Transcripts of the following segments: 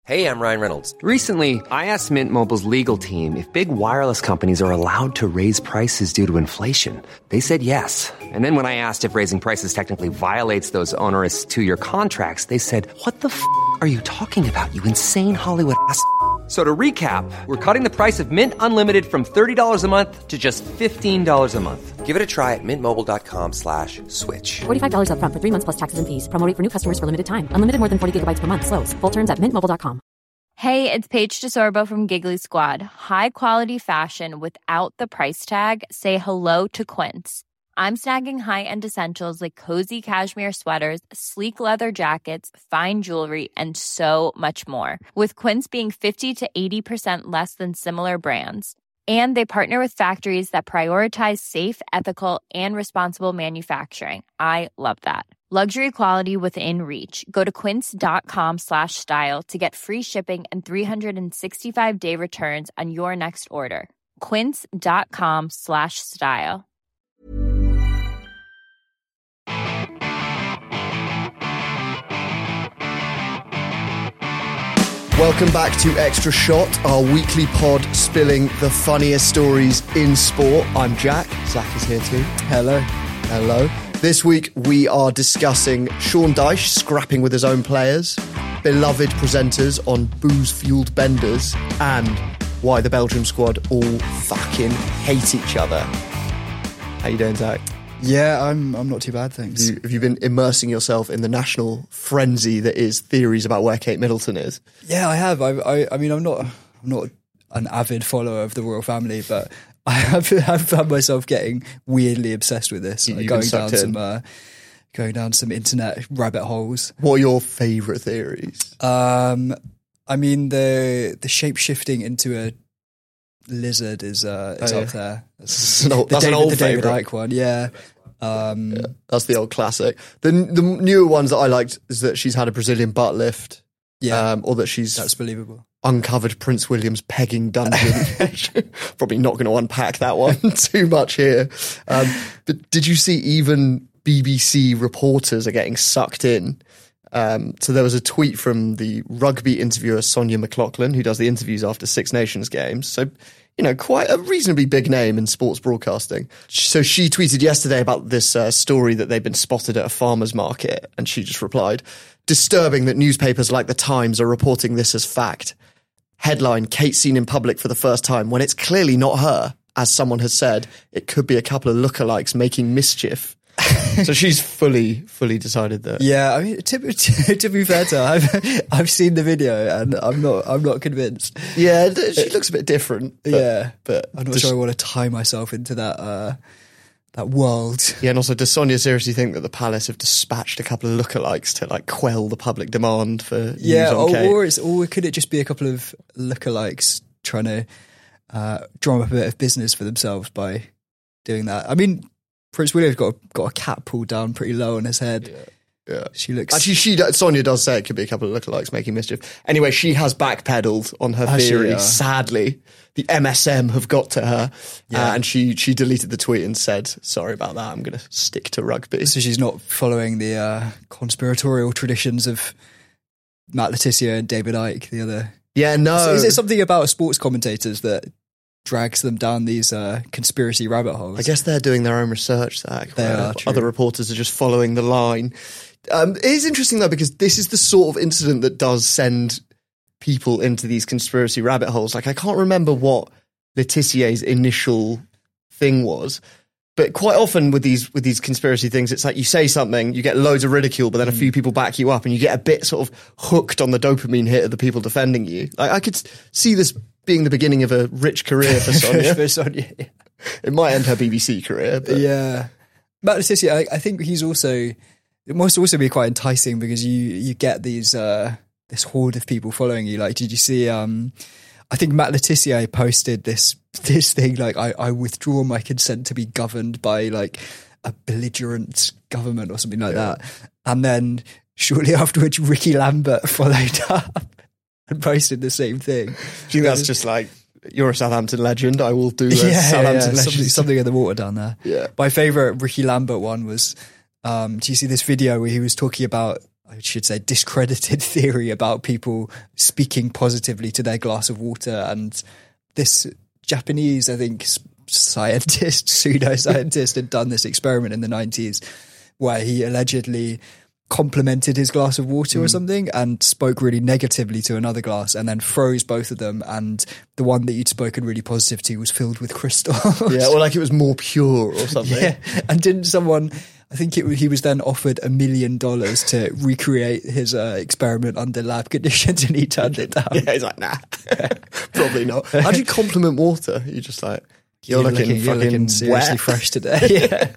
Hey, I'm Ryan Reynolds. Recently, I asked Mint Mobile's legal team if big wireless companies are allowed to raise prices due to inflation. They said yes. And then when I asked if raising prices technically violates those onerous two-year contracts, they said, "What the f*** are you talking about, you insane Hollywood ass?" So to recap, we're cutting the price of Mint Unlimited from $30 a month to just $15 a month. Give it a try at mintmobile.com/switch. $45 up front for 3 months plus taxes and fees. Promo rate for new customers for limited time. Unlimited more than 40 gigabytes per month. Slows full terms at mintmobile.com. Hey, it's Paige DeSorbo from Giggly Squad. High quality fashion without the price tag. Say hello to Quince. I'm snagging high-end essentials like cozy cashmere sweaters, sleek leather jackets, fine jewelry, and so much more. With Quince being 50 to 80% less than similar brands. And they partner with factories that prioritize safe, ethical, and responsible manufacturing. I love that. Luxury quality within reach. Go to quince.com/style to get free shipping and 365-day returns on your next order. Quince.com/style. Welcome back to Extra Shot, our weekly pod spilling the funniest stories in sport. I'm Jack. Zach is here too. Hello. Hello. This week we are discussing Sean Dyche scrapping with his own players, beloved presenters on booze-fueled benders, and why the Belgium squad all fucking hate each other. How you doing, Zach? Yeah, I'm not too bad, thanks. Have you been immersing yourself in the national frenzy that is theories about where Kate Middleton is? Yeah, I have. I mean, I'm not an avid follower of the royal family, but I've found myself getting weirdly obsessed with this, like going down some internet rabbit holes. What are your favourite theories? I mean, the shape shifting into a lizard is up there. That's an old favourite. David Icke one, yeah. That's the old classic. The newer ones that I liked is that she's had a Brazilian butt lift. Yeah, or that that's believable. Uncovered Prince William's pegging dungeon. Probably not going to unpack that one too much here. But did you see even BBC reporters are getting sucked in? So there was a tweet from the rugby interviewer Sonia McLaughlin, who does the interviews after Six Nations games. So, quite a reasonably big name in sports broadcasting. So she tweeted yesterday about this story that they've been spotted at a farmer's market. And she just replied, "Disturbing that newspapers like The Times are reporting this as fact. Headline, Kate seen in public for the first time when it's clearly not her. As someone has said, it could be a couple of lookalikes making mischief." So she's fully decided that. Yeah, I mean, to be fair to her, I've seen the video and I'm not convinced. Yeah, she looks a bit different. But I'm not sure I want to tie myself into that world. Yeah, and also, does Sonia seriously think that the Palace have dispatched a couple of lookalikes to quell the public demand for news on Kate? Or could it just be a couple of lookalikes trying to drum up a bit of business for themselves by doing that? I mean, Prince William's got a cap pulled down pretty low on his head. Yeah. She looks... Actually, Sonia does say it could be a couple of lookalikes making mischief. Anyway, she has backpedaled on her theory. Sadly, the MSM have got to her. And she deleted the tweet and said, "Sorry about that, I'm going to stick to rugby." So she's not following the conspiratorial traditions of Matt Le Tissier and David Icke, the other... Yeah, no. So is it something about sports commentators that drags them down these conspiracy rabbit holes? I guess they're doing their own research, Zach. They are, true. Other reporters are just following the line. It is interesting, though, because this is the sort of incident that does send people into these conspiracy rabbit holes. I can't remember what Le Tissier's initial thing was, but quite often with these conspiracy things, it's like you say something, you get loads of ridicule, but then a few people back you up and you get a bit sort of hooked on the dopamine hit of the people defending you. I could see this being the beginning of a rich career for Sonia. Yeah. It might end her BBC career. But. Yeah. Matt Le Tissier, I think it must also be quite enticing because you get these this horde of people following you. Did you see, I think Matt Le Tissier posted this thing, I withdraw my consent to be governed by a belligerent government or something like that. And then shortly afterwards, Ricky Lambert followed up and posted the same thing. Do you think that's just you're a Southampton legend, I will do a Southampton legend. Something in the water down there. Yeah. My favourite Ricky Lambert one was, do you see this video where he was talking about I should say, discredited theory about people speaking positively to their glass of water. And this Japanese, I think, pseudoscientist had done this experiment in the 90s where he allegedly complimented his glass of water or something and spoke really negatively to another glass and then froze both of them, and the one that you'd spoken really positive to was filled with crystal. Yeah, or like it was more pure or something. Yeah, and didn't someone, I think he was then offered $1 million to recreate his experiment under lab conditions, and he turned it down. Yeah, he's like, nah, probably not. How do you compliment water? You're just like, you're looking seriously wet. fresh today. Yeah.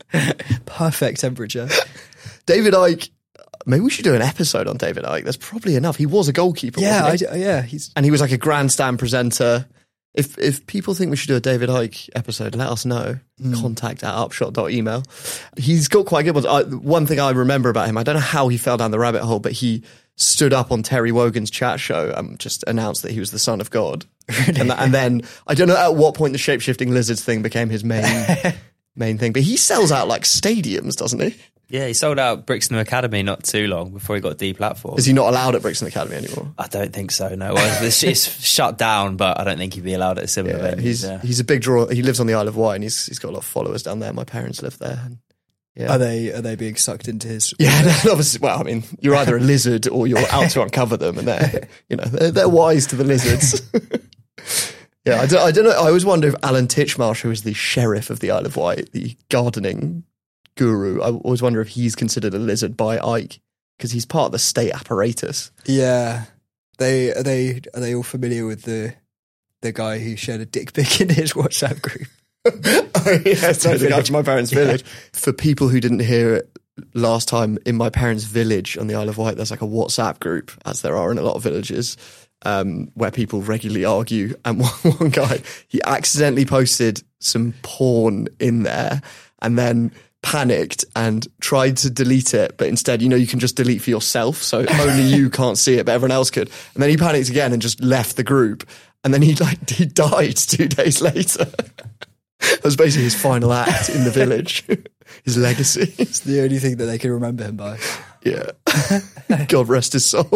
Perfect temperature. David Icke, maybe we should do an episode on David Icke. There's probably enough. He was a goalkeeper, wasn't he? Yeah. And he was like a grandstand presenter. If people think we should do a David Icke episode, let us know. Contact@upshot.email. He's got quite good ones. One thing I remember about him, I don't know how he fell down the rabbit hole, but he stood up on Terry Wogan's chat show and just announced that he was the son of God. And then, I don't know at what point the shape-shifting lizards thing became his main thing, but he sells out like stadiums, doesn't he? Yeah, he sold out Brixton Academy not too long before he got deplatformed. Is he not allowed at Brixton Academy anymore? I don't think so, no. Well, it's shut down, but I don't think he'd be allowed at a similar venue. He's a big draw. He lives on the Isle of Wight and he's got a lot of followers down there. My parents live there. And, yeah. Are they being sucked into his? Yeah, no, obviously. Well, I mean, you're either a lizard or you're out to uncover them, and they're wise to the lizards. Yeah, I don't know. I always wonder if Alan Titchmarsh, who is the sheriff of the Isle of Wight, the gardening guru, I always wonder if he's considered a lizard by Icke because he's part of the state apparatus. Yeah, are they all familiar with the guy who shared a dick pic in his WhatsApp group? Oh, yeah, so the guy from my parents' village. For people who didn't hear it last time, in my parents' village on the Isle of Wight, there's like a WhatsApp group, as there are in a lot of villages, where people regularly argue. And one guy, he accidentally posted some porn in there and then panicked and tried to delete it, but instead, you can just delete for yourself, so only you can't see it, but everyone else could. And then he panicked again and just left the group. And then he died 2 days later. That was basically his final act in the village. His legacy. It's the only thing that they can remember him by. Yeah. God rest his soul.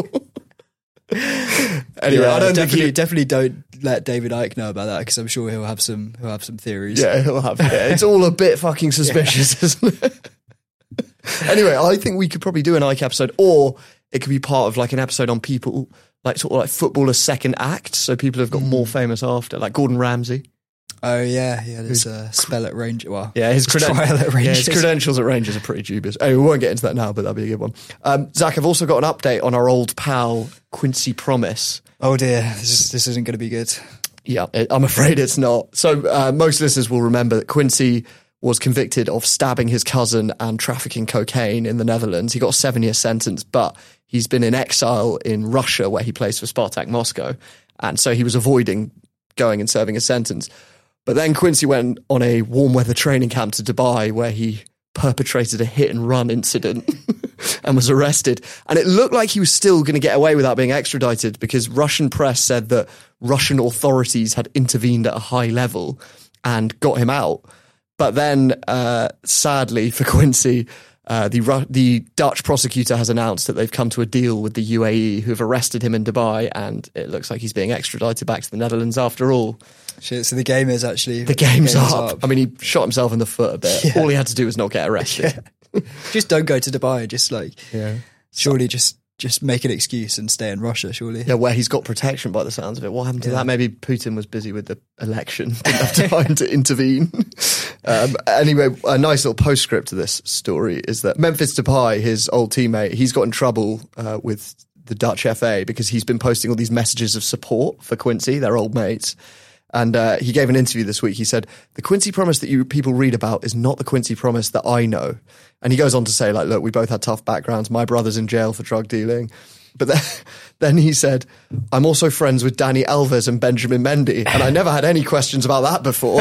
Anyway, Yeah, I don't definitely don't let David Icke know about that, because I'm sure he'll have some theories. Yeah, he'll have. Yeah, it's all a bit fucking suspicious, isn't it? Anyway, I think we could probably do an Icke episode, or it could be part of like an episode on people, like sort of like footballers' second act. So people have got more famous after, like Gordon Ramsay. Oh yeah, there's a spell at Rangers. Well, yeah, his trial at Rangers. His credentials at Rangers are pretty dubious. Oh, we won't get into that now, but that'll be a good one. Zach, I've also got an update on our old pal Quincy Promise. Oh dear, this isn't going to be good. Yeah, I'm afraid it's not. So most listeners will remember that Quincy was convicted of stabbing his cousin and trafficking cocaine in the Netherlands. He got a 7-year sentence, but he's been in exile in Russia, where he plays for Spartak Moscow, and so he was avoiding going and serving a sentence. But then Quincy went on a warm weather training camp to Dubai, where he perpetrated a hit and run incident and was arrested. And it looked like he was still going to get away without being extradited, because Russian press said that Russian authorities had intervened at a high level and got him out. But then, sadly for Quincy, the Dutch prosecutor has announced that they've come to a deal with the UAE, who have arrested him in Dubai, and it looks like he's being extradited back to the Netherlands after all. Shit, so the game is actually... The game's up. I mean, he shot himself in the foot a bit. Yeah. All he had to do was not get arrested. Yeah. Just don't go to Dubai. Just surely just make an excuse and stay in Russia, surely. Yeah, where he's got protection by the sounds of it. What happened to that? Maybe Putin was busy with the election. Didn't have time to intervene. Anyway, a nice little postscript to this story is that Memphis Depay, his old teammate, he's got in trouble with the Dutch FA because he's been posting all these messages of support for Quincy, their old mates. And he gave an interview this week. He said, "The Quincy Promise that you people read about is not the Quincy Promise that I know." And he goes on to say, like, look, we both had tough backgrounds. My brother's in jail for drug dealing. But then he said, "I'm also friends with Dani Alves and Benjamin Mendy. And I never had any questions about that before."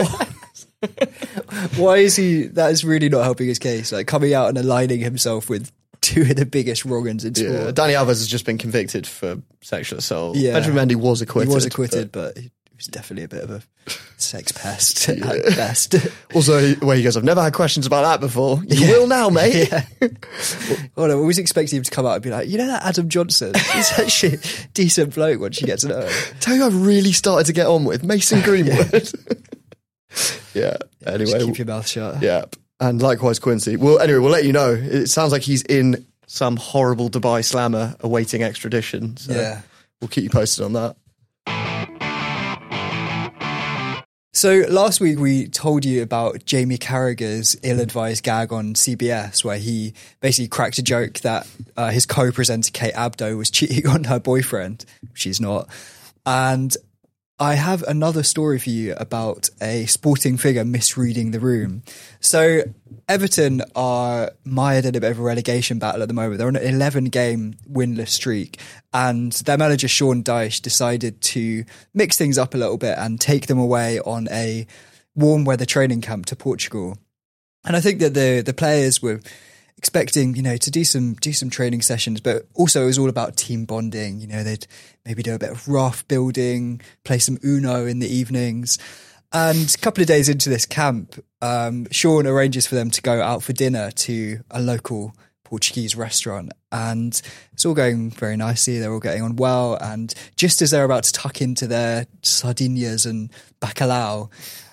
Why is he... That is really not helping his case. Like, coming out and aligning himself with two of the biggest wrong-uns in sport. Yeah, Dani Alves has just been convicted for sexual assault. Yeah. Benjamin Mendy was acquitted. He was acquitted, but he was definitely a bit of a Sex pest at best. Also, where he goes, I've never had questions about that before. You will now, mate. Yeah. Well, I always expecting him to come out and be like, you know that Adam Johnson? He's actually a decent bloke once you get to know him. Tell you I've really started to get on with Mason Greenwood. Yeah. Anyway. Just keep your mouth shut. Yeah. And likewise, Quincy. Well, anyway, we'll let you know. It sounds like he's in some horrible Dubai slammer awaiting extradition. So Yeah. we'll keep you posted on that. So last week we told you about Jamie Carragher's ill-advised gag on CBS where he basically cracked a joke that his co-presenter Kate Abdo was cheating on her boyfriend. She's not. And I have another story for you about a sporting figure misreading the room. So Everton are mired in a bit of a relegation battle at the moment. They're on an 11-game winless streak, and their manager Sean Dyche decided to mix things up a little bit and take them away on a warm weather training camp to Portugal. And I think that the players were expecting, to do some training sessions, but also it was all about team bonding. They'd maybe do a bit of raft building, play some Uno in the evenings. And a couple of days into this camp, Sean arranges for them to go out for dinner to a local Portuguese restaurant. And it's all going very nicely. They're all getting on well. And just as they're about to tuck into their sardinhas and bacalhau,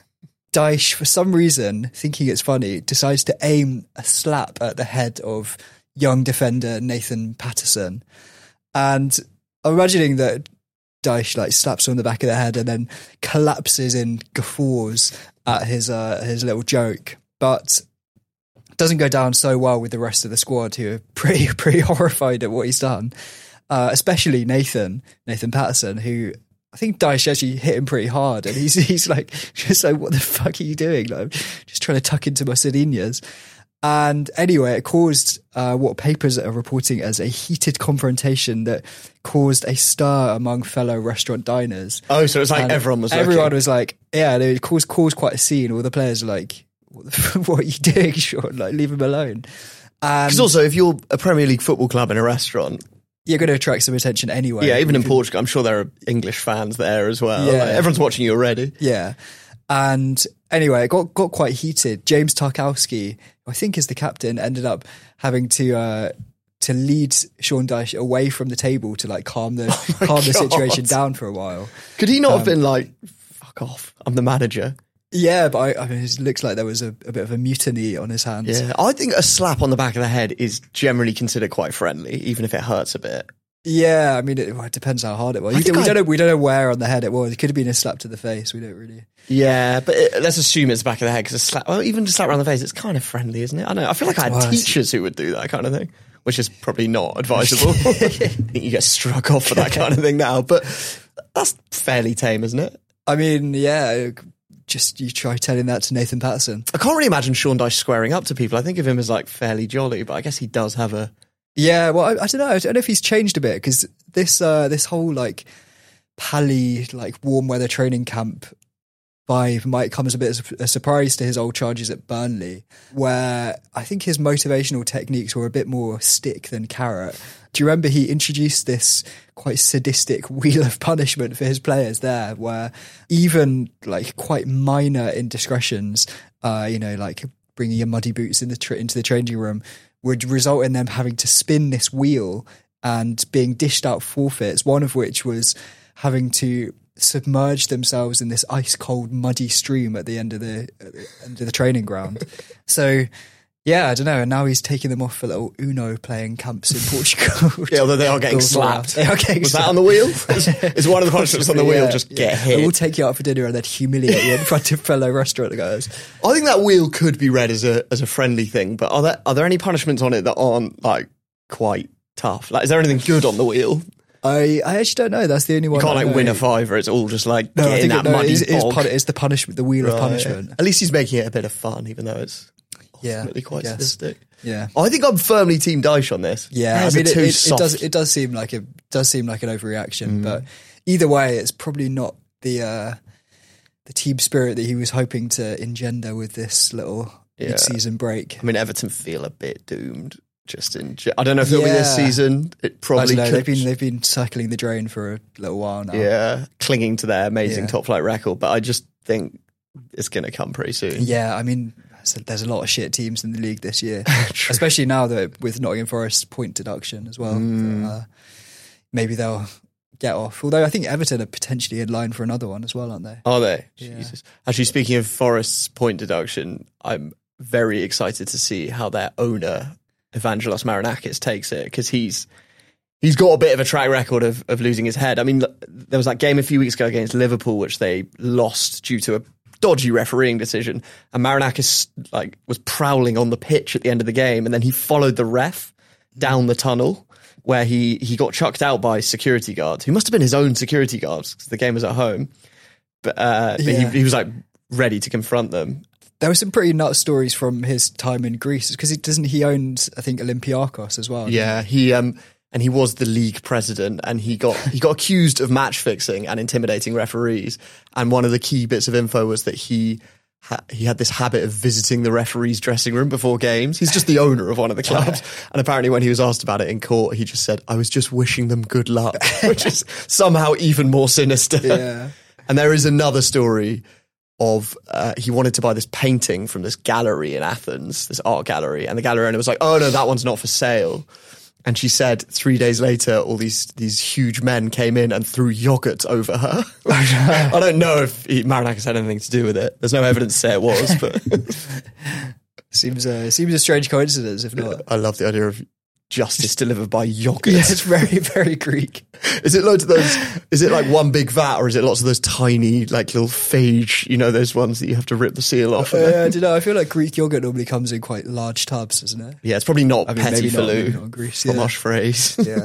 Dyche, for some reason, thinking it's funny, decides to aim a slap at the head of young defender Nathan Patterson. And I'm imagining that Dyche slaps him on the back of the head and then collapses in guffaws at his little joke. But it doesn't go down so well with the rest of the squad, who are pretty horrified at what he's done. Especially Nathan Patterson, who I think Dyche actually hit him pretty hard, and he's just like, what the fuck are you doing? Like, I'm just trying to tuck into my sardinhas. And anyway, it caused what papers are reporting as a heated confrontation that caused a stir among fellow restaurant diners. Oh, so it's like And everyone was everyone was like, yeah, it caused quite a scene. All the players are like, what are you doing, Sean? Like, leave him alone. Because also, if you're a Premier League football club in a restaurant, you're going to attract some attention anyway. Yeah, even in Portugal, I'm sure there are English fans there as well. Yeah. Like, everyone's watching you already. Yeah. And anyway, it got quite heated. James Tarkowski, who I think is the captain, ended up having to lead Sean Dyche away from the table to calm the situation down for a while. Could he not have been like, fuck off, I'm the manager? Yeah, but I mean, it looks like there was a bit of a mutiny on his hands. Yeah, I think a slap on the back of the head is generally considered quite friendly, even if it hurts a bit. Yeah, I mean, it depends how hard it was. We don't know where on the head it was. It could have been a slap to the face. We don't really. Yeah, but let's assume it's the back of the head, because a slap, even a slap around the face, it's kind of friendly, isn't it? I don't know. I feel like I had teachers who would do that kind of thing, which is probably not advisable. I think you get struck off for that kind of thing now, but that's fairly tame, isn't it? I mean, yeah. Just you try telling that to Nathan Patterson. I can't really imagine Sean Dyche squaring up to people. I think of him as fairly jolly, but I guess he does have a. Yeah, well, I don't know. I don't know if he's changed a bit, because this whole pally warm weather training camp vibe might come as a bit of a surprise to his old charges at Burnley, where I think his motivational techniques were a bit more stick than carrot. Do you remember he introduced this quite sadistic wheel of punishment for his players there, where even quite minor indiscretions, bringing your muddy boots into the changing room, would result in them having to spin this wheel and being dished out forfeits, one of which was having to submerge themselves in this ice cold muddy stream at the end of the training ground. So yeah, I don't know. And now he's taking them off for little Uno playing camps in Portugal. Yeah, although they are getting slapped. They are getting Was slapped. that on the wheel? Is one of the punishments on the wheel just get hit? We'll take you out for dinner and then humiliate you in front of fellow restaurant guys. I think that wheel could be read as a friendly thing, but are there any punishments on it that aren't quite tough? Is there anything good on the wheel? I actually don't know. That's the only one. You can't win a fiver. It's all just get I in think that muddy bog. it's the punishment, the wheel of punishment. At least he's making it a bit of fun, even though it's ultimately quite sadistic. Yeah, I think I'm firmly Team Dyche on this. Yeah, I mean, it does seem like an overreaction, but either way, it's probably not the team spirit that he was hoping to engender with this little mid-season break. I mean, Everton feel a bit doomed. I don't know if it'll be this season. It probably could. They've been cycling the drain for a little while now. Yeah, clinging to their amazing top flight record. But think it's going to come pretty soon. Yeah, I mean, there's a lot of shit teams in the league this year, especially now that with Nottingham Forest's point deduction as well. Maybe they'll get off. Although I think Everton are potentially in line for another one as well, aren't they? Are they? Yeah. Jesus. Actually, speaking of Forest's point deduction, I'm very excited to see how their owner, Evangelos Marinakis, takes it, because he's got a bit of a track record of losing his head. I mean, there was that game a few weeks ago against Liverpool, which they lost due to a dodgy refereeing decision, and Marinakis was prowling on the pitch at the end of the game, and then he followed the ref down the tunnel, where he got chucked out by security guards, who must have been his own security guards because the game was at home. But he was ready to confront them. There were some pretty nuts stories from his time in Greece, because he owns, I think, Olympiakos as well. Yeah, he was the league president, and he got accused of match fixing and intimidating referees. And one of the key bits of info was that he had this habit of visiting the referee's dressing room before games. He's just the owner of one of the clubs. And apparently when he was asked about it in court, he just said, "I was just wishing them good luck," which is somehow even more sinister. Yeah. And there is another story of he wanted to buy this painting from this gallery in Athens, this art gallery. And the gallery owner was like, "Oh no, that one's not for sale." And she said 3 days later, all these huge men came in and threw yogurt over her. I don't know if Marinakis had anything to do with it. There's no evidence to say it was, but seems a strange coincidence, if not. I love the idea of justice delivered by yogurt. Yeah, it's very, very Greek. Is it loads of those? Is it like one big vat, or is it lots of those tiny, little phage? You know, those ones that you have to rip the seal off. I don't know. I feel like Greek yogurt normally comes in quite large tubs, doesn't it? Yeah, it's probably not I mean, petit maybe filou. not Greece. Fromage phrase. Yeah.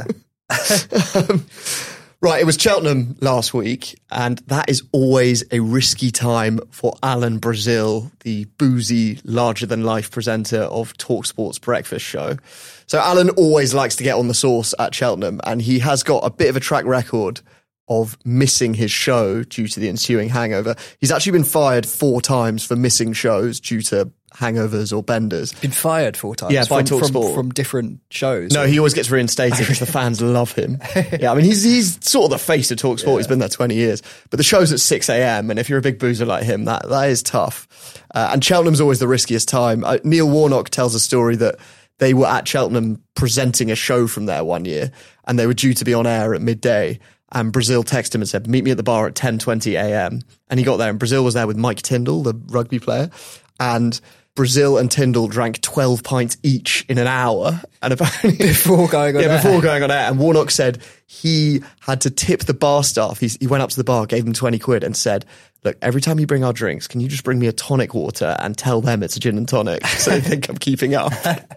Right, it was Cheltenham last week, and that is always a risky time for Alan Brazil, the boozy, larger-than-life presenter of TalkSport's breakfast show. So Alan always likes to get on the sauce at Cheltenham, and he has got a bit of a track record of missing his show due to the ensuing hangover. He's actually been fired 4 times for missing shows due to hangovers or benders. Been fired 4 times? Yeah, by TalkSport. From different shows? No, he always gets reinstated because the fans love him. Yeah, I mean, he's sort of the face of TalkSport. Yeah. He's been there 20 years. But the show's at 6 a.m, and if you're a big boozer like him, that is tough. And Cheltenham's always the riskiest time. Neil Warnock tells a story that they were at Cheltenham presenting a show from there one year, and they were due to be on air at midday. And Brazil texted him and said, "Meet me at the bar at 10:20 a.m. And he got there, and Brazil was there with Mike Tyndall, the rugby player. And Brazil and Tyndall drank 12 pints each in an hour. And apparently before going on air. Before going on air. And Warnock said he had to tip the bar staff. He went up to the bar, gave them 20 quid and said, "Look, every time you bring our drinks, can you just bring me a tonic water and tell them it's a gin and tonic so they think I'm keeping up?"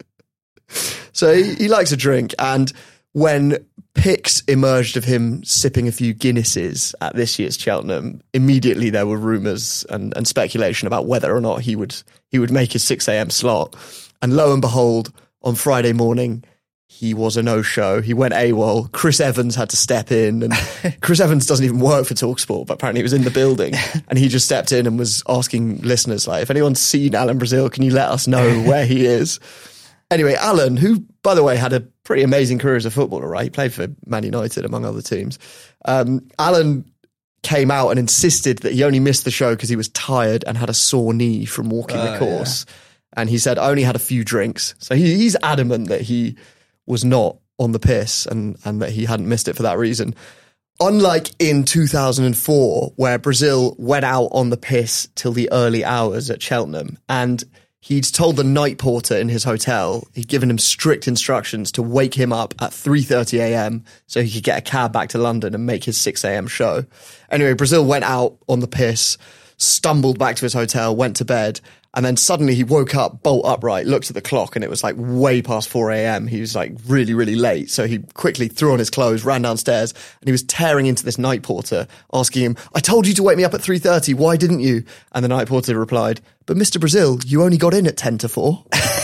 So he likes a drink. And when pics emerged of him sipping a few Guinnesses at this year's Cheltenham, immediately there were rumours and speculation about whether or not he would make his 6 a.m. slot. And lo and behold, on Friday morning, he was a no-show. He went AWOL. Chris Evans had to step in. And Chris Evans doesn't even work for TalkSport, but apparently he was in the building. And he just stepped in and was asking listeners, if anyone's seen Alan Brazil, can you let us know where he is? Anyway, Alan, who, by the way, had a pretty amazing career as a footballer, right? He played for Man United, among other teams. Alan came out and insisted that he only missed the show because he was tired and had a sore knee from walking the course. Yeah. And he said, "I only had a few drinks." So he's adamant that he was not on the piss and that he hadn't missed it for that reason. Unlike in 2004, where Brazil went out on the piss till the early hours at Cheltenham, and he'd told the night porter in his hotel, he'd given him strict instructions to wake him up at 3:30 a.m. so he could get a cab back to London and make his 6 a.m. show. Anyway, Brazil went out on the piss, stumbled back to his hotel, went to bed, and then suddenly he woke up, bolt upright, looked at the clock, and it was way past 4 a.m. He was really, really late. So he quickly threw on his clothes, ran downstairs, and he was tearing into this night porter, asking him, "I told you to wake me up at 3:30. Why didn't you?" And the night porter replied, "But Mr. Brazil, you only got in at 10 to 4.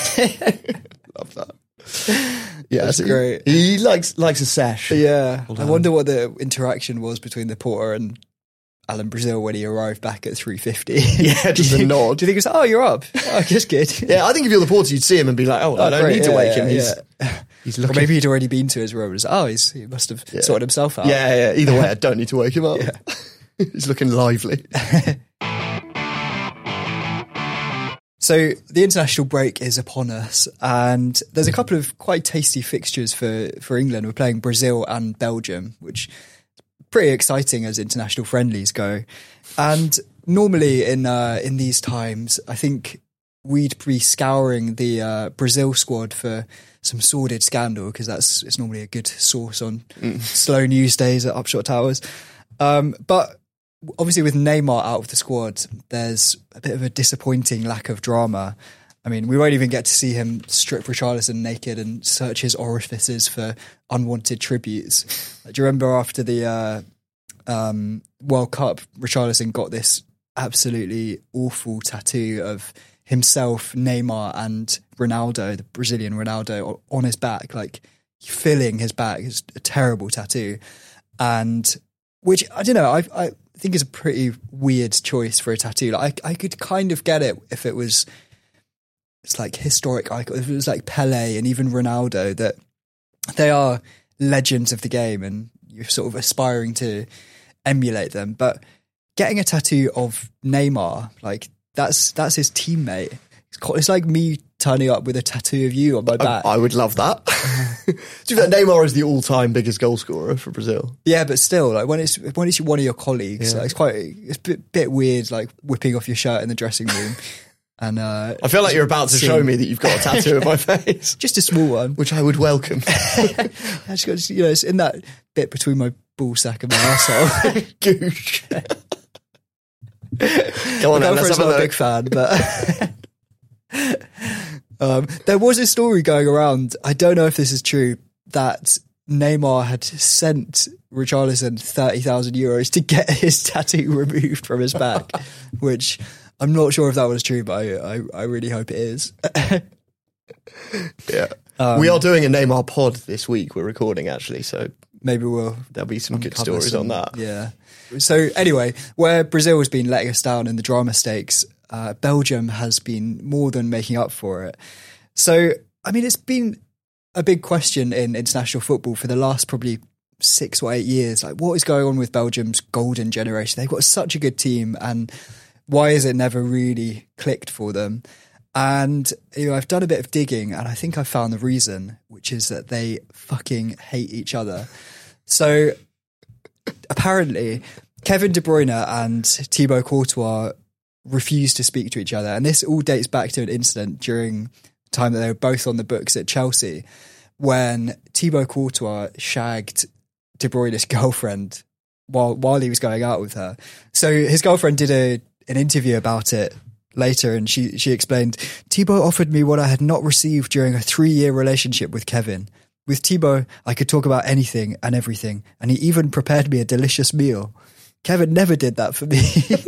Love that. Yeah, that's great. He likes a sesh. Yeah. I wonder what the interaction was between the porter and Alan Brazil when he arrived back at 3:50. Yeah, just a nod. Do you think it's, "Oh, you're up? Oh, just good." Yeah, I think if you're the porter, you'd see him and be like, "Oh, I don't need to wake him. He's looking." Or maybe he'd already been to his room and said, he must have sorted himself out. Yeah. Either way, I don't need to wake him up. Yeah. He's looking lively. So the international break is upon us, and there's a couple of quite tasty fixtures for England. We're playing Brazil and Belgium, which is pretty exciting as international friendlies go. And normally in these times, I think we'd be scouring the Brazil squad for some sordid scandal, because it's normally a good source on slow news days at Upshot Towers. But obviously with Neymar out of the squad, there's a bit of a disappointing lack of drama. I mean, we won't even get to see him strip Richarlison naked and search his orifices for unwanted tributes. Do you remember after the World Cup, Richarlison got this absolutely awful tattoo of himself, Neymar and Ronaldo, the Brazilian Ronaldo, on his back, like filling his back. It's a terrible tattoo. And which, I don't know, I think is a pretty weird choice for a tattoo. Like I could kind of get it if it's like historic icon, if it was like Pele and even Ronaldo, that they are legends of the game and you're sort of aspiring to emulate them. But getting a tattoo of Neymar, like that's his teammate. It's like me turning up with a tattoo of you on my back. I would love that. Neymar is the all-time biggest goal scorer for Brazil. Yeah, but still, like when it's one of your colleagues, like, it's a bit weird, like whipping off your shirt in the dressing room. And I feel like you're about to show me that you've got a tattoo of my face, just a small one, which I would welcome. It's in that bit between my ball sack and my arsehole. Goosh. Go on, let's have a look. Not a big fan, but there was a story going around, I don't know if this is true, that Neymar had sent Richarlison 30,000 euros to get his tattoo removed from his back, which I'm not sure if that was true, but I really hope it is. Yeah. We are doing a Neymar pod this week. We're recording, actually, so maybe there'll be some good stories on that. Yeah. So anyway, where Brazil has been letting us down in the drama stakes, Belgium has been more than making up for it. So, I mean, it's been a big question in international football for the last probably 6 or 8 years. Like, what is going on with Belgium's golden generation? They've got such a good team, and why has it never really clicked for them? And I've done a bit of digging, and I think I found the reason, which is that they fucking hate each other. So apparently, Kevin De Bruyne and Thibaut Courtois refused to speak to each other, and this all dates back to an incident during the time that they were both on the books at Chelsea, when Thibaut Courtois shagged De Bruyne's girlfriend while he was going out with her. So his girlfriend did an interview about it later, and she explained, Thibaut offered me what I had not received during a 3-year relationship with Kevin. With Thibaut, I could talk about anything and everything, and he even prepared me a delicious meal. Kevin never did that for me.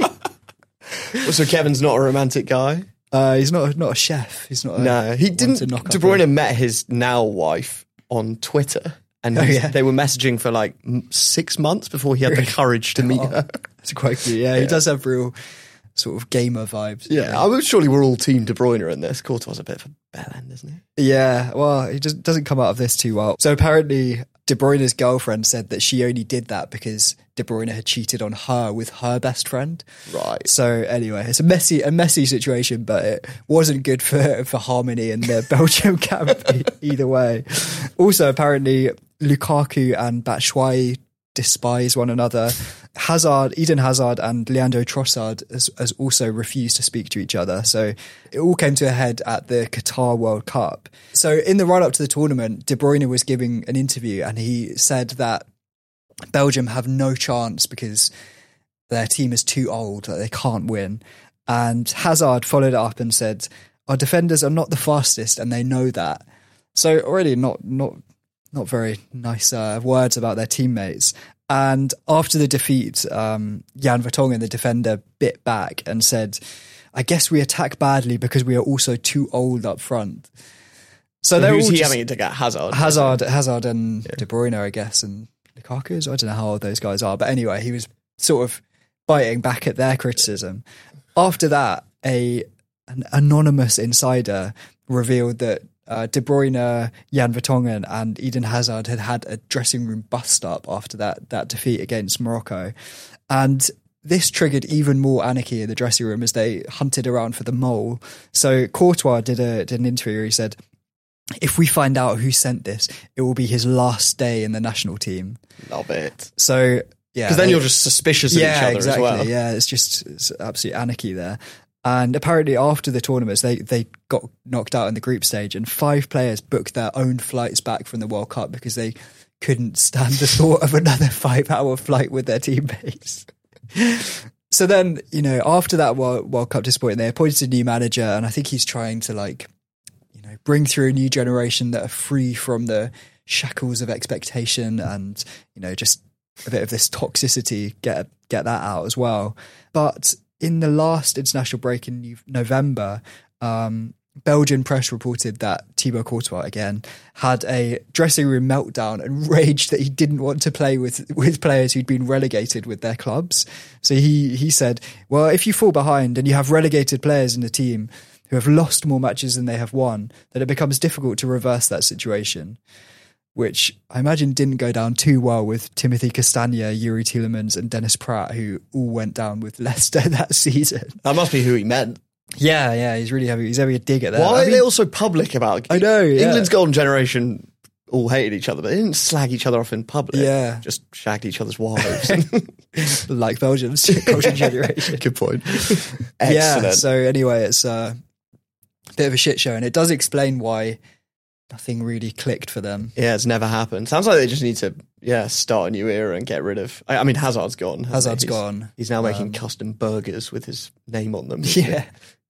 So Kevin's not a romantic guy? He's not a chef. He's not. He didn't. De Bruyne met his now wife on Twitter, and they were messaging for like 6 months before he had the courage to meet her. It's quite cute. Yeah, he does have real sort of gamer vibes. Yeah, I mean, surely we're all team De Bruyne in this. Courtois a bit of a bell end, isn't he? Yeah, well, he just doesn't come out of this too well. So apparently De Bruyne's girlfriend said that she only did that because De Bruyne had cheated on her with her best friend. Right. So anyway, it's a messy situation, but it wasn't good for harmony in the Belgium camp either way. Also, apparently, Lukaku and Batshuayi despise one another. Eden Hazard and Leandro Trossard has also refused to speak to each other. So it all came to a head at the Qatar World Cup. So in the run-up to the tournament, De Bruyne was giving an interview, and he said that Belgium have no chance because their team is too old, that they can't win. And Hazard followed it up and said, our defenders are not the fastest, and they know that. So already not very nice words about their teammates. And after the defeat, Jan Vertonghen, the defender, bit back and said, I guess we attack badly because we are also too old up front. So they're who's all he just, having to get Hazard? Hazard and De Bruyne, I guess, and Lukaku. I don't know how old those guys are. But anyway, he was sort of biting back at their criticism. After that, an anonymous insider revealed that De Bruyne, Jan Vertonghen and Eden Hazard had a dressing room bust up after that defeat against Morocco. And this triggered even more anarchy in the dressing room as they hunted around for the mole. So Courtois did an interview where he said, if we find out who sent this, it will be his last day in the national team. Love it. So, yeah. Because then you're just suspicious of each other as well. Yeah, it's absolute anarchy there. And apparently after the tournaments, they got knocked out in the group stage, and 5 players booked their own flights back from the World Cup because they couldn't stand the thought of another 5-hour flight with their teammates. So then, after that World Cup disappointment, they appointed a new manager, and I think he's trying to bring through a new generation that are free from the shackles of expectation and, just a bit of this toxicity, get that out as well. But in the last international break in November, Belgian press reported that Thibaut Courtois, again, had a dressing room meltdown and raged that he didn't want to play with players who'd been relegated with their clubs. So he said, well, if you fall behind and you have relegated players in the team who have lost more matches than they have won, then it becomes difficult to reverse that situation, which I imagine didn't go down too well with Timothy Castagne, Yuri Tielemans and Dennis Pratt, who all went down with Leicester that season. That must be who he meant. Yeah, he's really he's having a dig at that. Why are they all so public about it? I know, yeah. England's golden generation all hated each other, but they didn't slag each other off in public. Yeah. Just shagged each other's wives. Like Belgium's golden generation. Good point. Excellent. Yeah, so anyway, it's a bit of a shit show, and it does explain why nothing really clicked for them. Yeah, it's never happened. Sounds like they just need to, start a new era and get rid of... I mean, Hazard's gone. Hazard's gone. He's now making custom burgers with his name on them. Yeah.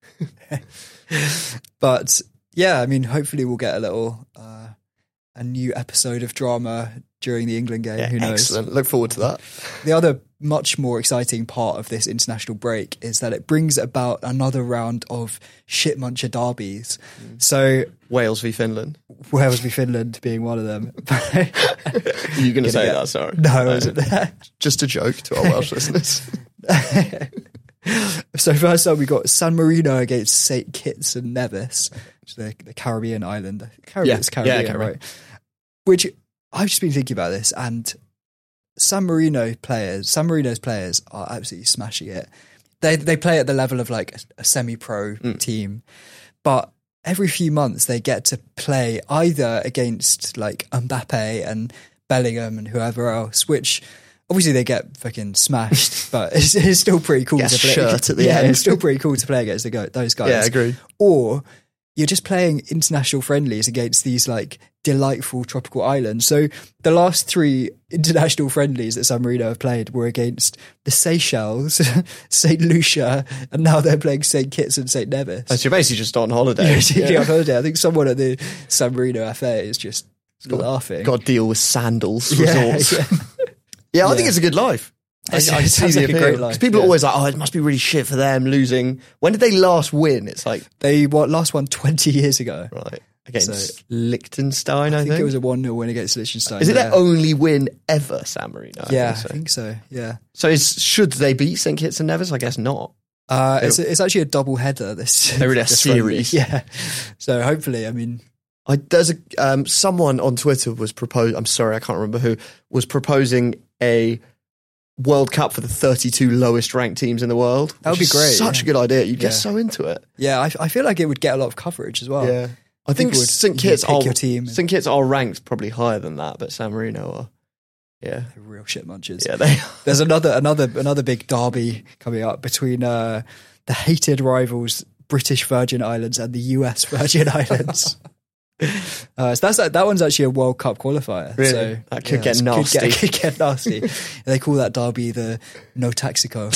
But, yeah, I mean, hopefully we'll get a new episode of drama during the England game. Yeah, who knows? Excellent. Look forward to that. The other much more exciting part of this international break is that it brings about another round of shitmuncher derbies. So Wales v Finland. Wales v Finland being one of them. Are you going to say that? Sorry. No, isn't that? Just a joke to our Welsh listeners. So first up, we got San Marino against St. Kitts and Nevis, which is the Caribbean island. Caribbean, right? Which I've just been thinking about this, and San Marino's players are absolutely smashing it. They play at the level of like a semi-pro team, but every few months they get to play either against like Mbappe and Bellingham and whoever else, which obviously they get fucking smashed, but it's still pretty cool to play. Shirt at the end. It's still pretty cool to play against those guys. Yeah, I agree. Or you're just playing international friendlies against these like delightful tropical islands. So the last 3 international friendlies that San Marino have played were against the Seychelles, St. Lucia, and now they're playing St. Kitts and St. Nevis. So you're basically just on holiday. On holiday. I think someone at the San Marino FA is just laughing. Got to deal with sandals resorts. I think it's a good life. I see the appeal. Great life. Because people are always like, oh, it must be really shit for them losing. When did they last win? It's like... They last won 20 years ago. Right. Against Liechtenstein, I think. It was a 1-0 win against Liechtenstein. Is it their only win ever, San Marino? I think so. Yeah. So should they beat St. Kitts and Nevis? I guess not. It's actually a double header. They really a series. Yeah. So hopefully, I mean... There's someone on Twitter was proposing, I'm sorry, I can't remember who, was proposing a World Cup for the 32 lowest ranked teams in the world. That would be great. Such a good idea. You'd get so into it. Yeah, I feel like it would get a lot of coverage as well. Yeah. I think St. Kitts St. Kitts are ranked probably higher than that, but San Marino are. Yeah. They're real shit munchers. Yeah, they are. There's another big derby coming up between the hated rivals British Virgin Islands and the US Virgin Islands. So that one's actually a World Cup qualifier. Really? So that could get nasty. Could get nasty. They call that derby the No Taxico.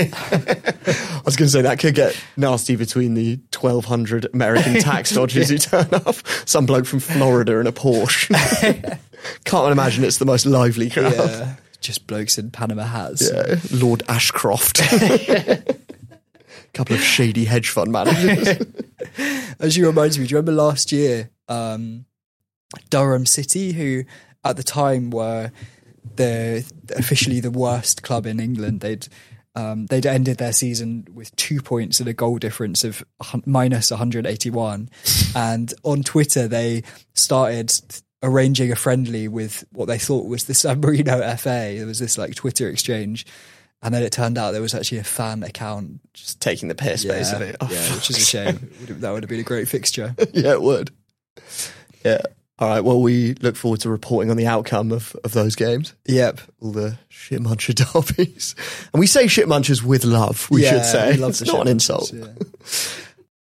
I was going to say that could get nasty between the 1,200 American tax dodgers who turn up. Some bloke from Florida in a Porsche. Can't imagine it's the most lively crowd. Yeah, just blokes in Panama hats. Yeah, Lord Ashcroft. Couple of shady hedge fund managers. Actually reminds me, do you remember last year, Durham City, who at the time were officially the worst club in England? They'd ended their season with 2 points and a goal difference of minus 181. And on Twitter, they started arranging a friendly with what they thought was the San Marino FA. There was this like Twitter exchange. And then it turned out there was actually a fan account. Just taking the piss, basically. Oh, Yeah, which is a shame. That would have been a great fixture. Yeah, it would. Yeah. All right, well, we look forward to reporting on the outcome of those games. Yep. All the shit muncher derbies. And we say shit munchers with love, we should say. We love It's the not shit an insult. munchers,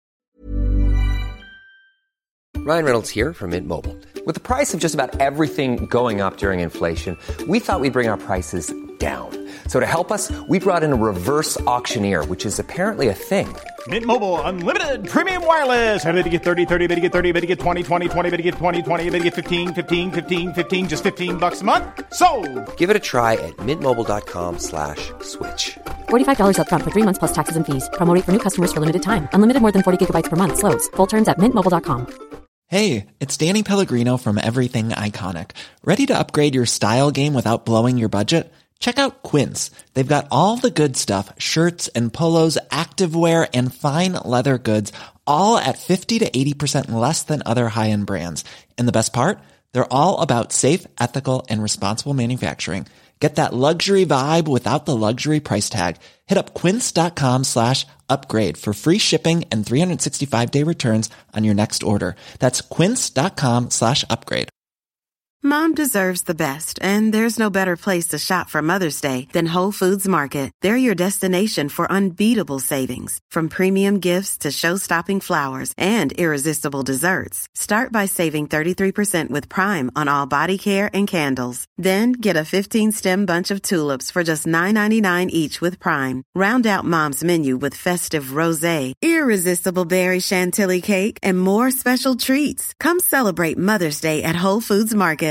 Ryan Reynolds here from Mint Mobile. With the price of just about everything going up during inflation, we thought we'd bring our prices down. So to help us, we brought in a reverse auctioneer, which is apparently a thing. Mint Mobile Unlimited Premium Wireless. How to get 30, 30, bit to get 30, bit to get 20, 20, 20, bit to get 20, 20, bit to get 15, 15, 15, 15, just $15 a month? Sold! Give it a try at mintmobile.com/switch. $45 up front for 3 months plus taxes and fees. Promo rate for new customers for limited time. Unlimited more than 40 gigabytes per month. Slows full terms at mintmobile.com. Hey, it's Danny Pellegrino from Everything Iconic. Ready to upgrade your style game without blowing your budget? Check out Quince. They've got all the good stuff, shirts and polos, activewear, and fine leather goods, all at 50 to 80% less than other high-end brands. And the best part? They're all about safe, ethical, and responsible manufacturing. Get that luxury vibe without the luxury price tag. Hit up quince.com/upgrade for free shipping and 365-day returns on your next order. That's quince.com/upgrade. Mom deserves the best, and there's no better place to shop for Mother's Day than Whole Foods Market. They're your destination for unbeatable savings, from premium gifts to show-stopping flowers and irresistible desserts. Start by saving 33% with Prime on all body care and candles. Then get a 15-stem bunch of tulips for just $9.99 each with Prime. Round out Mom's menu with festive rosé, irresistible berry chantilly cake, and more special treats. Come celebrate Mother's Day at Whole Foods Market.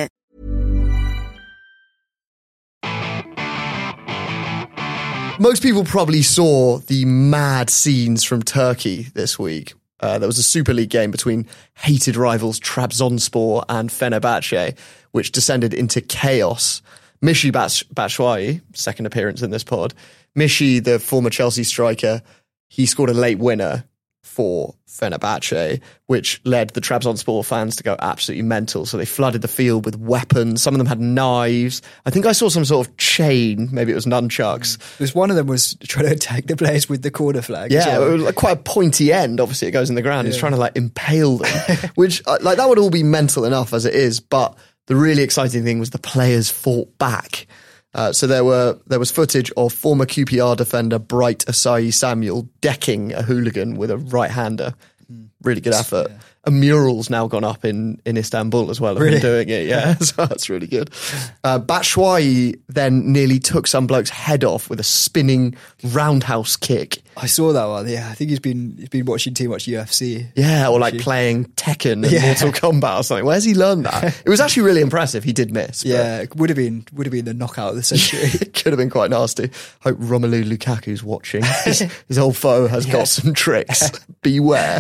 Most people probably saw the mad scenes from Turkey this week. There was a Super League game between hated rivals Trabzonspor and Fenerbahce, which descended into chaos. Michy Batshuayi, second appearance in this pod. Michy, the former Chelsea striker, he scored a late winner for Fenerbahce, which led the Trabzonspor fans to go absolutely mental. So they flooded the field with weapons. Some of them had knives. I think I saw some sort of chain. Maybe it was nunchucks. There's one of them was trying to attack the players with the corner flag. Yeah, it was like quite a pointy end. Obviously, it goes in the ground. He's trying to like impale them, which like that would all be mental enough as it is. But the really exciting thing was the players fought back. So there was footage of former QPR defender Bright Asayi Samuel decking a hooligan with a right-hander. Really good effort. Yeah. A mural's now gone up in Istanbul as well of him doing it. Yeah, so that's really good. Batshuayi then nearly took some bloke's head off with a spinning roundhouse kick. I saw that one. Yeah, I think he's been watching too much UFC. Yeah, or like playing Tekken and Mortal Kombat or something. Where's he learned that? It was actually really impressive. He did miss. Yeah, it would have been the knockout of the century. It could have been quite nasty. Hope Romelu Lukaku's watching. His old foe has got some tricks. Beware.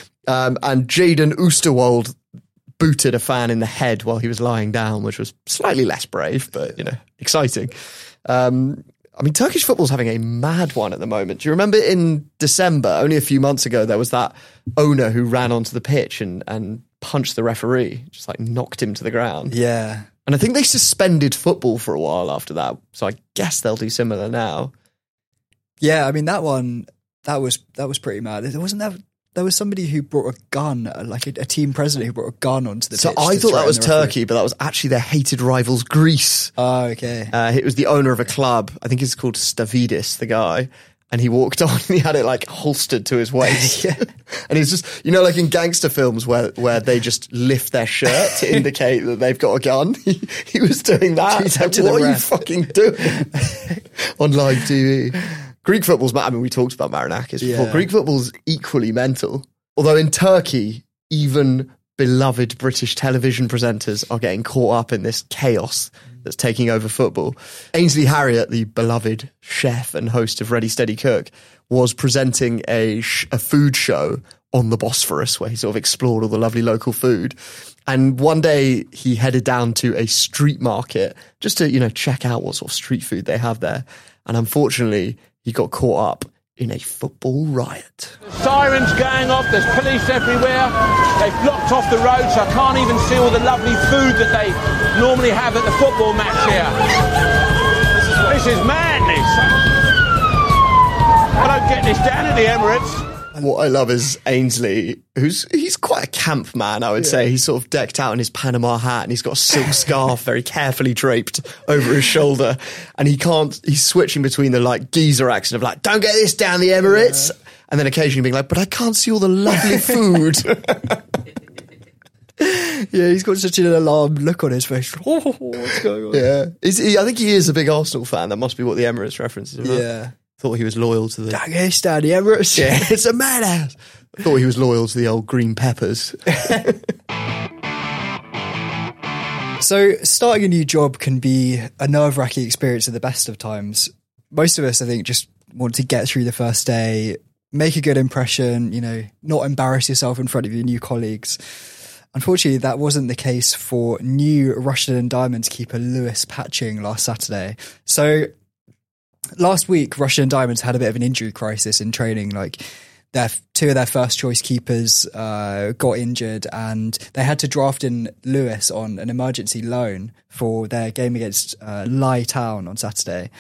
And Jadon Oosterwolde booted a fan in the head while he was lying down, which was slightly less brave, but, exciting. I mean, Turkish football's having a mad one at the moment. Do you remember in December, only a few months ago, there was that owner who ran onto the pitch and punched the referee, just like knocked him to the ground. Yeah. And I think they suspended football for a while after that. So I guess they'll do similar now. Yeah, I mean, that one, that was pretty mad. There was somebody who brought a gun, like a team president who brought a gun onto the pitch. So I thought that was Turkey, but that was actually their hated rivals, Greece. Oh, okay. It was the owner of a club. I think it's called Stavridis, the guy. And he walked on and he had it like holstered to his waist. Yeah. And he's just, like in gangster films where they just lift their shirt to indicate that they've got a gun. He was doing that. He's like, what are you fucking doing on live TV? Greek football's, I mean, we talked about Marinakis before. Yeah. Greek football's equally mental. Although in Turkey, even beloved British television presenters are getting caught up in this chaos that's taking over football. Ainsley Harriott, the beloved chef and host of Ready Steady Cook, was presenting a food show on the Bosphorus where he sort of explored all the lovely local food. And one day he headed down to a street market just to, check out what sort of street food they have there. And unfortunately, he got caught up in a football riot. Sirens going off, there's police everywhere. They've blocked off the road, so I can't even see all the lovely food that they normally have at the football match here. This is madness. I don't get this down at the Emirates. What I love is Ainsley, he's quite a camp man, I would say. He's sort of decked out in his Panama hat and he's got a silk scarf very carefully draped over his shoulder. And he's switching between the like geezer accent of like, don't get this down the Emirates. Yeah. And then occasionally being like, but I can't see all the lovely food. Yeah, he's got such an alarmed look on his face. Oh, what's going on? Yeah. I think he is a big Arsenal fan. That must be what the Emirates reference is. Right? Yeah. Thought he was loyal to the... Don't get this down the Emirates. Yeah, it's a madhouse. I thought he was loyal to the old green peppers. So starting a new job can be a nerve-wracking experience at the best of times. Most of us, I think, just want to get through the first day, make a good impression, not embarrass yourself in front of your new colleagues. Unfortunately, that wasn't the case for new Rushden and Diamonds keeper Lewis Patching last Saturday. So last week, Rushden and Diamonds had a bit of an injury crisis in training. Like two of their first choice keepers got injured and they had to draft in Lewis on an emergency loan for their game against Lye Town on Saturday.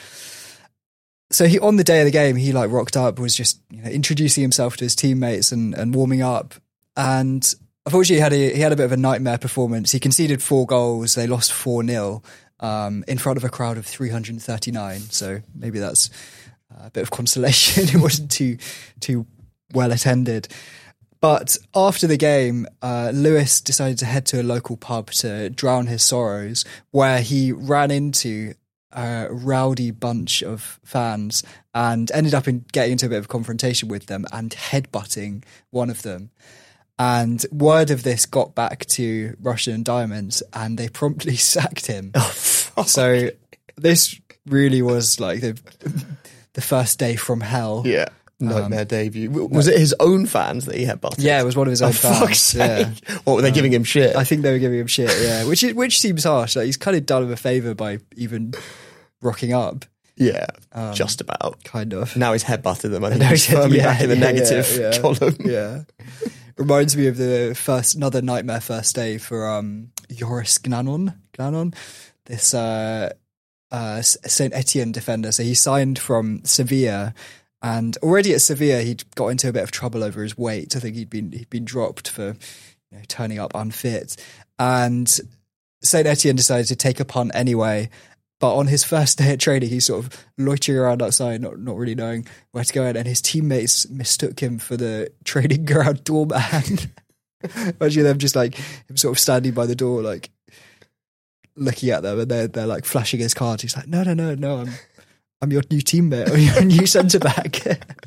So on the day of the game, he rocked up, was just introducing himself to his teammates and warming up. And unfortunately, he had a bit of a nightmare performance. He conceded 4 goals. They lost 4-0 in front of a crowd of 339. So maybe that's a bit of consolation. It wasn't too well attended. But after the game, Lewis decided to head to a local pub to drown his sorrows, where he ran into a rowdy bunch of fans and ended up getting into a bit of a confrontation with them and headbutting one of them. And word of this got back to Rushden and Diamonds and they promptly sacked him. Oh, fuck. So this really was like the first day from hell. Yeah. Nightmare debut. Was it his own fans that he headbutted? Yeah, it was one of his own fans. Fuck's sake. Yeah. What, were they giving him shit? I think they were giving him shit, yeah. Which seems harsh. Like, he's kind of done him a favour by even rocking up. Yeah, just about. Kind of. Now he's headbutted them. I think he's firmly back in the negative column. Yeah. Reminds me of another nightmare first day for Joris Gnanon. This Saint Etienne defender. So he signed from Sevilla. And already at Sevilla, he'd got into a bit of trouble over his weight. I think he'd been dropped for turning up unfit. And Saint Etienne decided to take a punt anyway. But on his first day at training, he's sort of loitering around outside, not really knowing where to go in. And his teammates mistook him for the training ground doorman. Imagine them just him sort of standing by the door, looking at them, and they're like flashing his card. He's like, no, I'm your new teammate, or your new centre-back.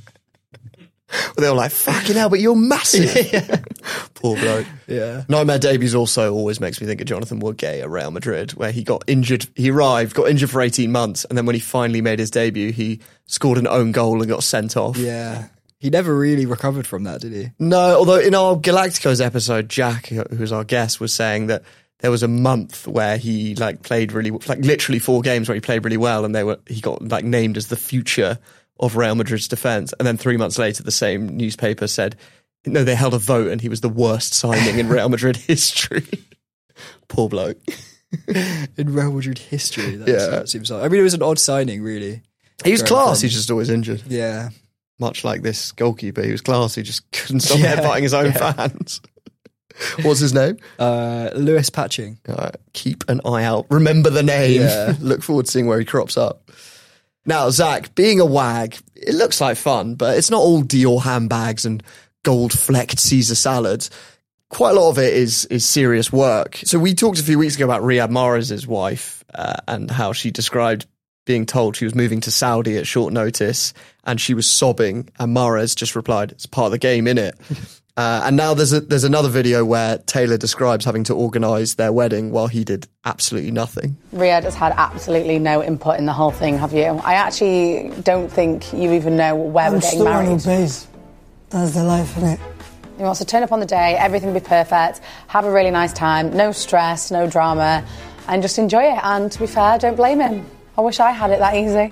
Well, they were like, fucking hell, but you're massive. Yeah. Poor bloke. Yeah. Nightmare debuts also always makes me think of Jonathan Woodgate at Real Madrid, where he got injured. He arrived, got injured for 18 months, and then when he finally made his debut, he scored an own goal and got sent off. Yeah. He never really recovered from that, did he? No, although in our Galacticos episode, Jack, who's our guest, was saying that there was a month where he played really, literally 4 games where he played really well, and he got named as the future of Real Madrid's defence. And then 3 months later, the same newspaper said, no, they held a vote and he was the worst signing in Real Madrid history. Poor bloke. In Real Madrid history, that seems like. I mean, it was an odd signing, really. He was class, he's just always injured. Yeah. Much like this goalkeeper, he was class, he just couldn't stop headbutting his own fans. What's his name? Lewis Patching. Keep an eye out. Remember the name. Yeah. Look forward to seeing where he crops up. Now, Zach, being a wag, it looks like fun, but it's not all Dior handbags and gold-flecked Caesar salads. Quite a lot of it is serious work. So we talked a few weeks ago about Riyad Mahrez's wife and how she described being told she was moving to Saudi at short notice, and she was sobbing, and Mahrez just replied, it's part of the game, innit? And now there's another video where Taylor describes having to organise their wedding while he did absolutely nothing. Riyad has had absolutely no input in the whole thing, have you? I actually don't think you even know where we're getting married. I'm still one who pays. That's the life, innit? He wants to turn up on the day, everything be perfect, have a really nice time, no stress, no drama, and just enjoy it. And to be fair, don't blame him. I wish I had it that easy.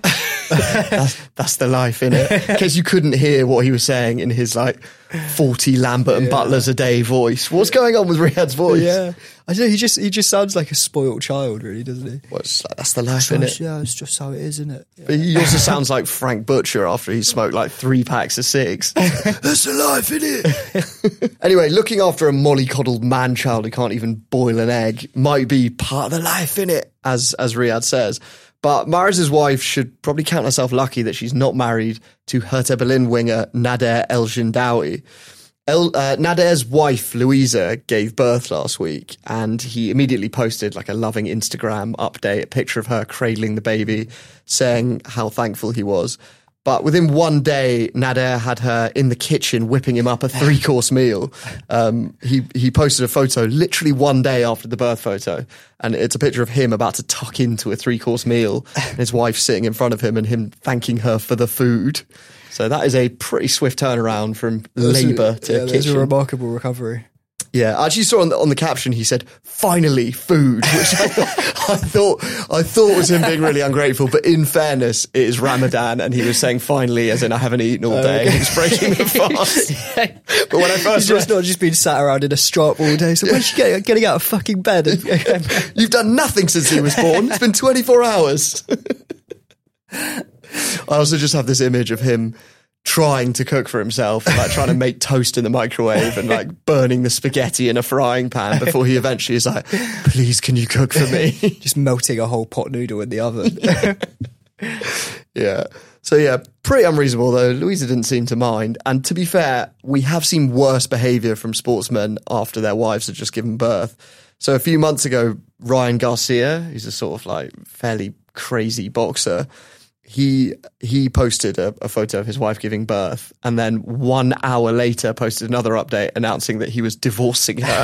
That's the life, innit? In case you couldn't hear what he was saying in his like 40 Lambert and Butlers a day voice. What's going on with Riyadh's voice? Yeah, I don't know. He just sounds like a spoiled child, really, doesn't he? Well, that's the life, innit? Yeah, it's just how it is, isn't it? But he also sounds like Frank Butcher after he smoked like 3 packs of cigs. That's the life, innit? Anyway, looking after a mollycoddled man-child who can't even boil an egg might be part of the life, innit? As Riyadh says. But Mahrez's wife should probably count herself lucky that she's not married to Hertha Berlin winger Nader El Jindawi. Nader's wife, Louisa, gave birth last week, and he immediately posted like a loving Instagram update, a picture of her cradling the baby, saying how thankful he was. But within one day, Nader had her in the kitchen whipping him up a 3-course meal. He posted a photo literally one day after the birth photo, and it's a picture of him about to tuck into a 3-course meal, and his wife sitting in front of him and him thanking her for the food. So that is a pretty swift turnaround from labour to kitchen. That's a remarkable recovery. Yeah, I actually saw on the caption he said, "Finally, food," which I thought was him being really ungrateful. But in fairness, it is Ramadan, and he was saying "finally" as in I haven't eaten all day. Okay. He's breaking the fast. But when I first he's not just been sat around in a strop all day. So when's she getting out of fucking bed? You've done nothing since he was born. It's been 24 hours. I also just have this image of him trying to cook for himself, like trying to make toast in the microwave and like burning the spaghetti in a frying pan before he eventually is like, "Please, can you cook for me?" Just melting a whole pot noodle in the oven. Yeah. So yeah, pretty unreasonable though. Louisa didn't seem to mind. And to be fair, we have seen worse behaviour from sportsmen after their wives had just given birth. So a few months ago, Ryan Garcia, who's a sort of like fairly crazy boxer, he posted a photo of his wife giving birth, and then 1 hour later posted another update announcing that he was divorcing her.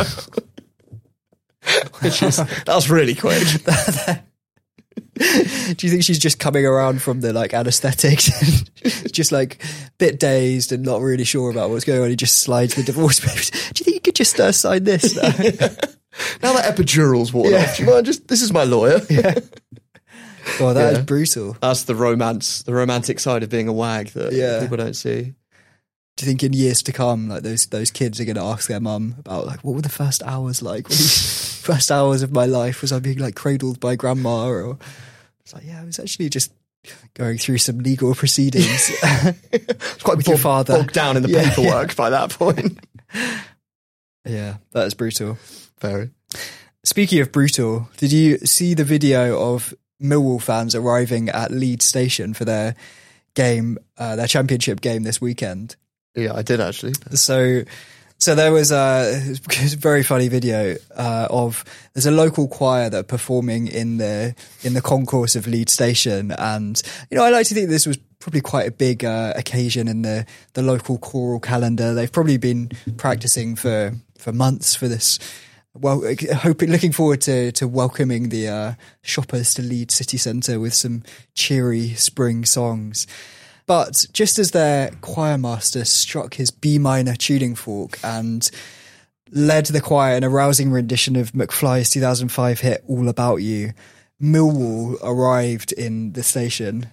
That was really quick. Do you think she's just coming around from the like anesthetics, just like a bit dazed and not really sure about what's going on? He just slides the divorce papers. Do you think you could just sign this now? Now that epidural's worn off, do you mind this is my lawyer. Yeah. Oh, that is brutal. That's the romantic side of being a wag that people don't see. Do you think in years to come, like those kids are going to ask their mum about like, what were the first hours like? First hours of my life, was I being like cradled by grandma? Or it's like, yeah, I was actually just going through some legal proceedings. It's quite with your father bogged down in the paperwork by that point. Yeah, that is brutal. Very. Speaking of brutal, did you see the video of Millwall fans arriving at Leeds Station for their game, their championship game this weekend? Yeah, I did actually. So there was a very funny video of there's a local choir that are performing in the concourse of Leeds Station, and I like to think this was probably quite a big occasion in the local choral calendar. They've probably been practicing for months for this. Well, looking forward to welcoming the shoppers to Leeds city centre with some cheery spring songs. But just as their choir master struck his B minor tuning fork and led the choir in a rousing rendition of McFly's 2005 hit All About You, Millwall arrived in the station.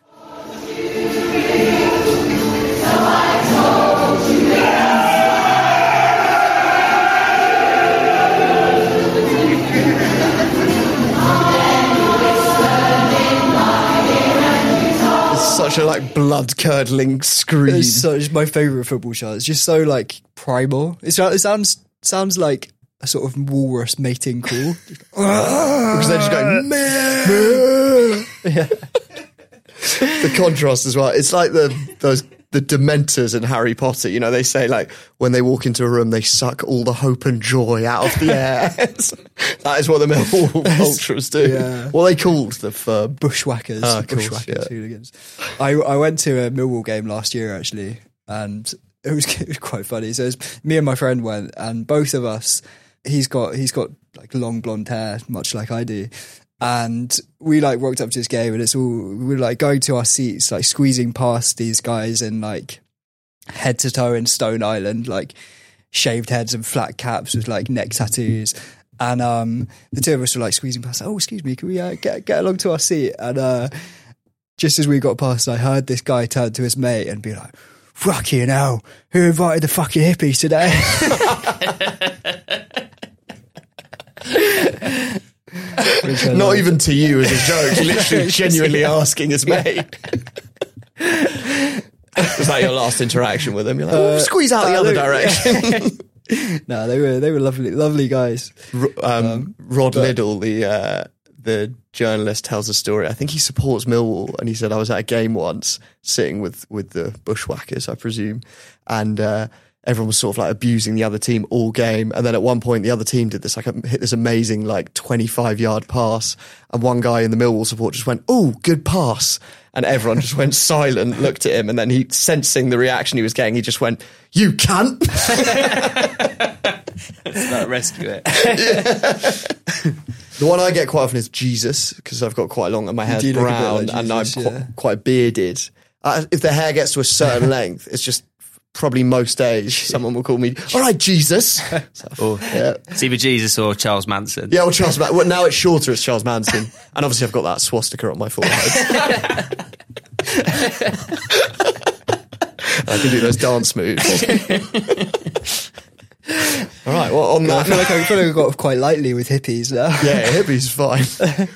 Such a like blood curdling scream. It's my favourite football chant. It's just so like primal. It sounds like a sort of walrus mating call because they're just going meh. Yeah. The contrast as well. It's like the Dementors in Harry Potter. They say like when they walk into a room, they suck all the hope and joy out of the air. That is what the Millwall Ultras do. Yeah. What are they called? The bushwhackers. Bushwhackers hooligans. I went to a Millwall game last year actually, and it was quite funny. So it was me and my friend went, and both of us. He's got like long blonde hair, much like I do. And we like walked up to this game, and we were like going to our seats, like squeezing past these guys in like head to toe in Stone Island, like shaved heads and flat caps with like neck tattoos. And the two of us were like squeezing past. Oh, excuse me, can we get along to our seat? And just as we got past, I heard this guy turn to his mate and be like, "Fucking hell, who invited the fucking hippies today?" Not even to you as a joke, literally genuinely asking his mate. Was that your last interaction with him? You're like, squeeze out the other direction. No, they were lovely guys. Rod Liddell, the journalist, tells a story. I think he supports Millwall, and he said, I was at a game once sitting with the Bushwhackers, I presume, and everyone was sort of like abusing the other team all game, and then at one point the other team did this, like, hit this amazing like 25-yard pass, and one guy in the Millwall support just went, "Oh, good pass," and everyone just went silent, looked at him, and then he, sensing the reaction he was getting, he just went, "You cunt." Let's not rescue it. The one I get quite often is Jesus, because I've got quite long, and my hair's brown, and I'm quite bearded. If the hair gets to a certain length, it's just probably most days someone will call me, "All right, Jesus." So, yeah. It's either Jesus or Charles Manson. Yeah, or Charles Manson. Well, now it's shorter, it's Charles Manson. And obviously I've got that swastika on my forehead. I can do those dance moves. All right, well, on that... I feel like I've got quite lightly with hippies now. Yeah, hippies fine.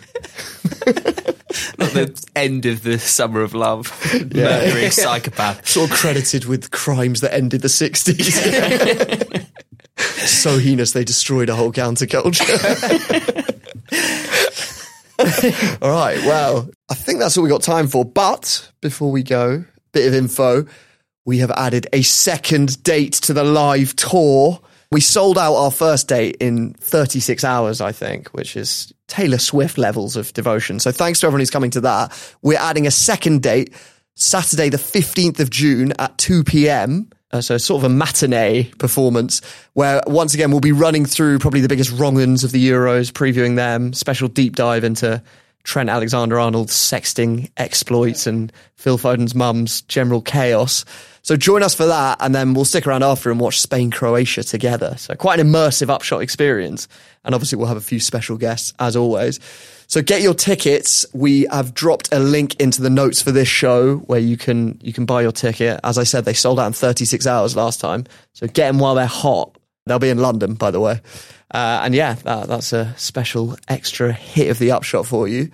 Not the end of the summer of love. Murdering psychopath. Sort of credited with crimes that ended the 60s. So heinous they destroyed a whole counterculture. All right, well, I think that's all we got time for. But before we go, bit of info. We have added a second date to the live tour. We sold out our first date in 36 hours, I think, which is Taylor Swift levels of devotion. So thanks to everyone who's coming to that. We're adding a second date, Saturday the 15th of June at 2 p.m. So sort of a matinee performance where, once again, we'll be running through probably the biggest wrong-uns of the Euros, previewing them, special deep dive into Trent Alexander-Arnold's sexting exploits and Phil Foden's mum's general chaos. So join us for that, and then we'll stick around after and watch Spain-Croatia together. So quite an immersive Upshot experience. And obviously we'll have a few special guests, as always. So get your tickets. We have dropped a link into the notes for this show where you can buy your ticket. As I said, they sold out in 36 hours last time. So get them while they're hot. They'll be in London, by the way. And yeah, that's a special extra hit of the Upshot for you.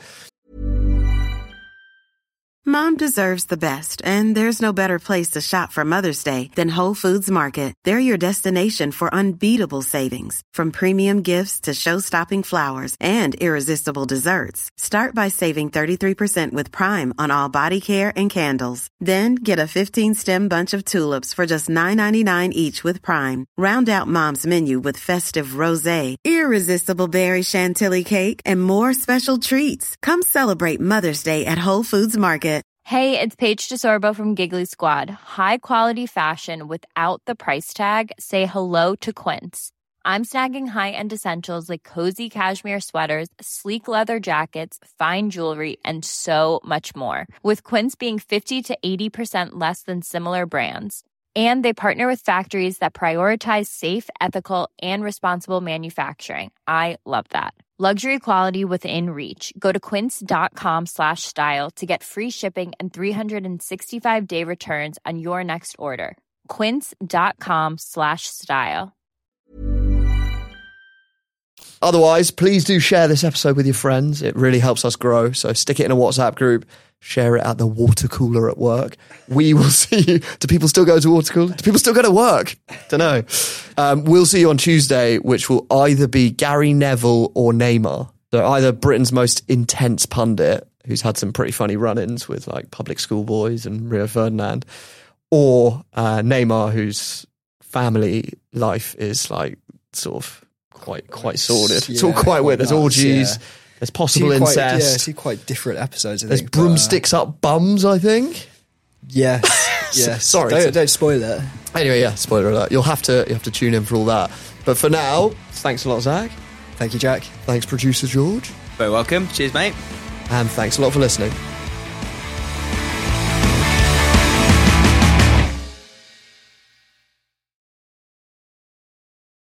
Mom deserves the best, and there's no better place to shop for Mother's Day than Whole Foods Market. They're your destination for unbeatable savings, from premium gifts to show-stopping flowers and irresistible desserts. Start by saving 33% with Prime on all body care and candles. Then get a 15-stem bunch of tulips for just $9.99 each with Prime. Round out Mom's menu with festive rosé, irresistible berry chantilly cake, and more special treats. Come celebrate Mother's Day at Whole Foods Market. Hey, it's Paige DeSorbo from Giggly Squad. High quality fashion without the price tag. Say hello to Quince. I'm snagging high-end essentials like cozy cashmere sweaters, sleek leather jackets, fine jewelry, and so much more. With Quince being 50 to 80% less than similar brands. And they partner with factories that prioritize safe, ethical, and responsible manufacturing. I love that. Luxury quality within reach. Go to quince.com/style to get free shipping and 365-day returns on your next order. Quince.com/style. Otherwise, please do share this episode with your friends. It really helps us grow. So stick it in a WhatsApp group. Share it at the water cooler at work. We will see you. Do people still go to water cooler? Do people still go to work? Don't know. We'll see you on Tuesday, which will either be Gary Neville or Neymar. So either Britain's most intense pundit, who's had some pretty funny run-ins with like public school boys and Rio Ferdinand, or Neymar, whose family life is like sort of quite sordid. It's all quite weird. There's orgies. Yeah. There's possible incest. See quite different episodes, I think. There's broomsticks up bums, I think. Yes. Yes. Sorry. Don't spoil it. Anyway, yeah, spoiler alert. You have to tune in for all that. But for now, thanks a lot, Zach. Thank you, Jack. Thanks, producer George. Very welcome. Cheers, mate. And thanks a lot for listening.